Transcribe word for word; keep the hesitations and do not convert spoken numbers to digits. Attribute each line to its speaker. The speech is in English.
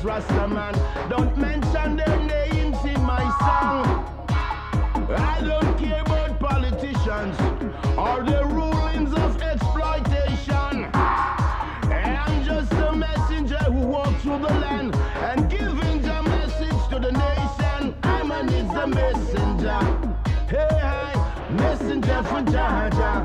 Speaker 1: Rastaman. Don't mention their names in my song. I don't care about politicians or the rulings of exploitation. I'm just a messenger who walks through the land and giving the message to the nation. I'm a needs a messenger. Hey, hey, messenger for Jaja.